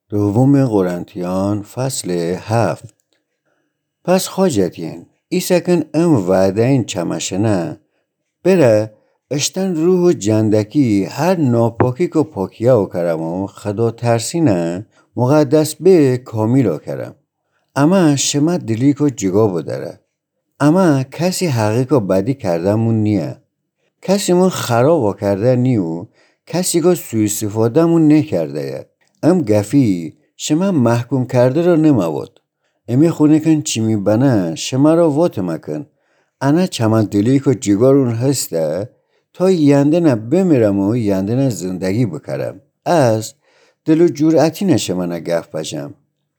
دوم قرنتیان فصل 7. پس حاجتین ایساکن وعده این چمشنه بره اشتن روح و جندکی هر ناپاکی که پاکیه و کرم و خدا ترسینه مقدس به کامیل و کرم. اما شما دلی که جگا بداره. اما کسی حقیقا بدی کرده مون نیه. کسی مون خراب و کرده نیو، کسی که سوء استفاده مون نکرده. گفی شما محکوم کرده را نمواد. امی خونه کن چی میبنه شما را وات مکن. انا چما دلی که جگارون هسته تا ینده نه بمیرم و ینده نه زندگی بکرم. از دل و جرعتی نشما نگف بجم.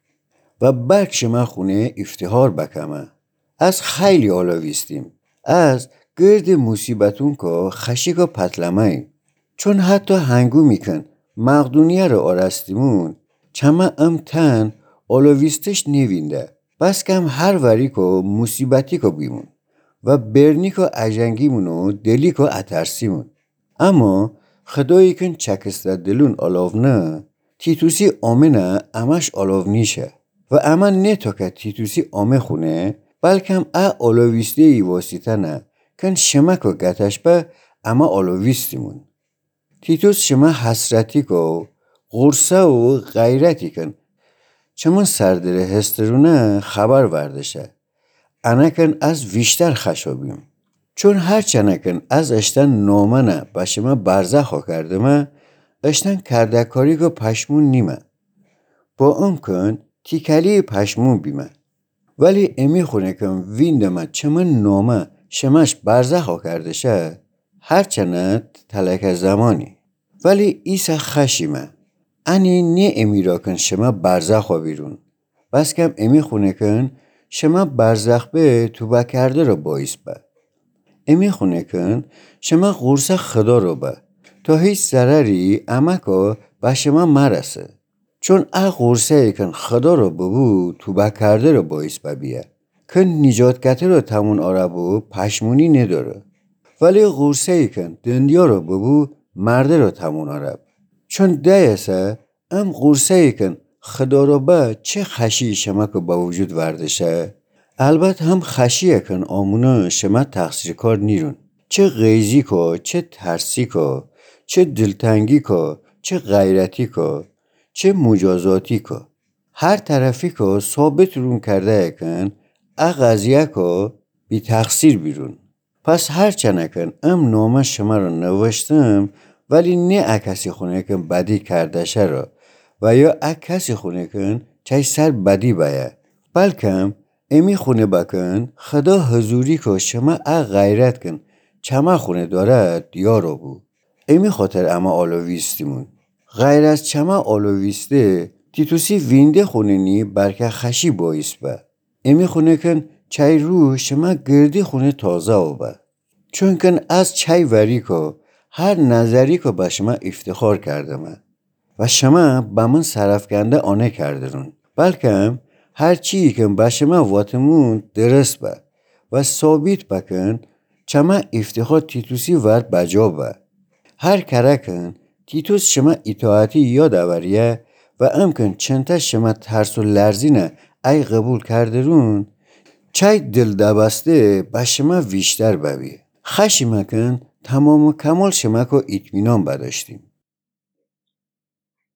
و برک شما خونه افتخار بکمه. از خیلی آلاویستیم. از گرد مصیبتون که خشیک و پتلمه ایم. چون حتی هنگو میکن مقدونیه رو آرستیمون چما تن آلاویستش نوینده. بس کم هر وری که مصیبتی که بیمون و برنی که عجنگیمون و دلی که اترسیمون. اما خدایی کن چکسته دلون آلاو نه تیتوسی آمنه امش آلاو نیشه. و اما نه تا که تیتوسی آمه خونه بلکم آلاویسته ای واسطه نه کن شما که گتش به اما آلاویستیمون. تیتوس شما حسرتی که غرصه و غیرتی کن چما سردر هسترونه خبر وردشه. انا کن از ویشتر خشابیم. چون هر چنکن از اشتن نامنه با شما برزخ کرده من اشتن کردکاری که پشمون نیمه. با اون کن تیکلی پشمون بیمه. ولی امی خونه کن ویندمه چما نامه شماش برزخ کرده شه هر چنت تلک زمانی. ولی ایسا خشیمه. انی نه امی را کن شما برزخ بیرون. بس کم امی خونه کن شما برزخ به توبه کرده را باعث به. امی خونه کن شما غرصه خدا را به تا هیچ ضرری امکا به شما مرسه. چون غرصه کن خدا را ببو توبه کرده را باعث به بیه. کن نجات کته را تمون آربو پشمونی نداره. ولی غرصه کن دندیا را ببو مرده را تمون آرب. چون دیسه غرصه کن خدا را به چه خشی شما که با وجود وردشه. البته هم خشیه کن آمونا شما تقصیر کار نیرون. چه غیزی که چه ترسی که چه دلتنگی که چه غیرتی که چه مجازاتی که هر طرفی که ثابت رون کرده کن قضیه که بی تقصیر بیرون. پس هر چنکن نامه شما را نوشتم ولی نه کسی خونه کن بدی کرده شه را و یا کسی خونه کن چه سر بدی بایه. بلکم امی خونه بکن خدا حضوری که شما غیرت کن چما خونه داره دیارو بو. امی خاطر اما آلوویستیمون. غیر از چما آلوویسته تیتوسی وینده خونه نی برکه خشی باعث به. امی خونه کن چای روح شما گردی خونه تازه او به. چون کن از چای وری که هر نظری که به شما افتخار کردم و شما به من سرفکنده آنه کردرون. بلکم هر چی که به شما واتمون درست به و ثابت بکن چما افتخار تیتوسی ورد بجا به. هر کرکن تیتوس شما اطاعتی یاد اوریه و امکن چنتا شما ترس و لرزینه ای قبول کردرون چای دل دبسته به شما ویشتر ببی. خشی مکن تمام و کمال شما که اطمینان بداشتیم.